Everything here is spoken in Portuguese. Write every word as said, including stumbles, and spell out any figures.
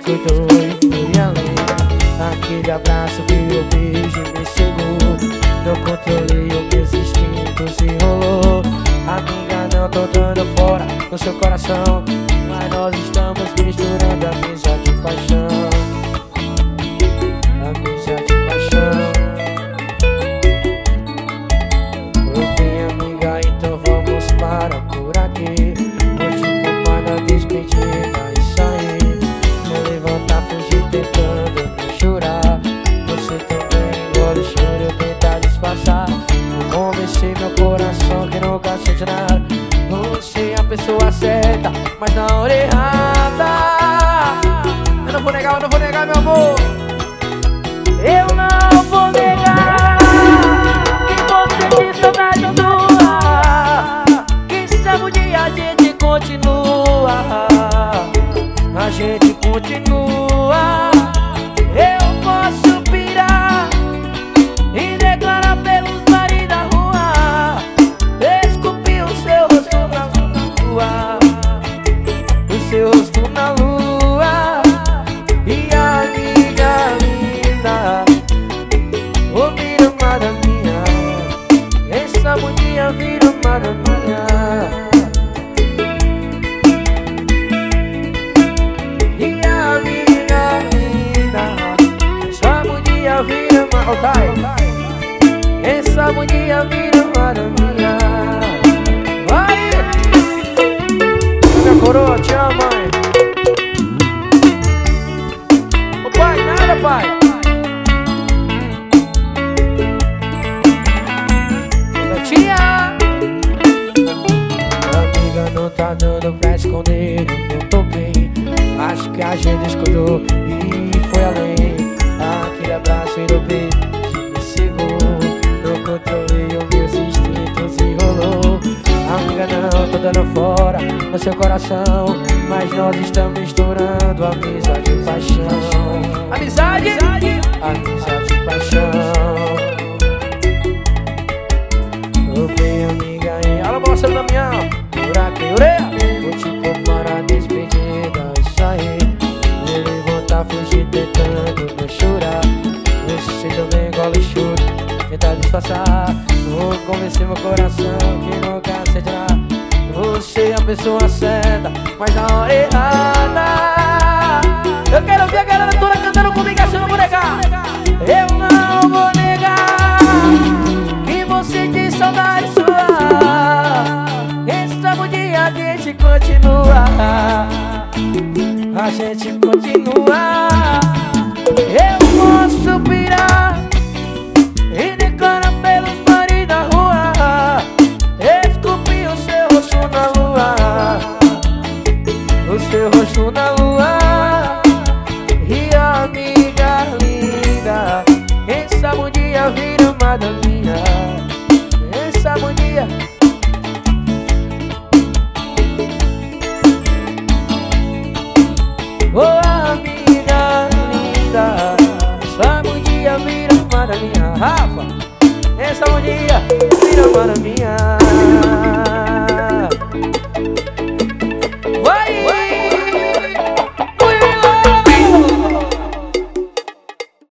descuidou e fui além. Aquele abraço virou beijo e me cegou. Não controlei os meus instintos e rolou. Amiga, não tô dando fora no seu coração, mas nós estamos misturando amizade e paixão. Amizade e paixão. Eu bem, amiga, então vamos para por aqui. Vou te culpar na despedida e sair. Vou levantar, fugir, tentando me jurar. Você também engole o choro, eu tentar disfarçar. Vou convencer meu coração que nunca sente nada. Você é a pessoa certa, mas na hora errada. Eu não vou negar, eu não vou negar, meu amor. Eu não vou negar que você tem saudade sua. Quem sabe um dia a gente continua. A gente continua. Eu posso pirar e declarar pelos mares da rua, esculpir o seu rosto na lua, o seu rosto na lua. E a amiga linda, ô vira amada minha, essa mulher vira amada minha. E a amiga linda, essa mulher vira amada minha. Essa mulher vira amada minha. Vai! Minha coroa, te amo, mãe. Ô pai, nada, pai. Tia! Amiga, não tá dando pra esconder, eu não tô bem. Acho que a gente escutou e foi além. Aquele abraço virou beijo que me cegou. Não controlei os meus instintos e rolou. Amiga, não tô dando fora no seu coração, mas nós estamos misturando amizade e paixão. Amizade, amizade e paixão. Ô bem, amiga, e alô, moça da minha, por aqui, orelha. Vou te comprar a despedida e sair. Vou levantar, fugir, tentando me chorar. Você também engole choro, tentar disfarçar. Vou convencer meu coração que nunca acertará. Você é a pessoa certa, mas na hora errada. Eu quero ver a galera toda cantando comigo assim, eu não vou negar. Eu não vou negar que você tem saudade sua. Essa dia a gente continua. A gente continua. Eu posso pirar e declarar pelos mares da rua, esculpir o seu rosto na lua, o seu rosto na lua. E a amiga linda, quem sabe um dia vira amada minha. Quem sabe um dia. Ô amiga linda, sabe um dia vira amada minha. Rafa, essa um dia vira amada minha.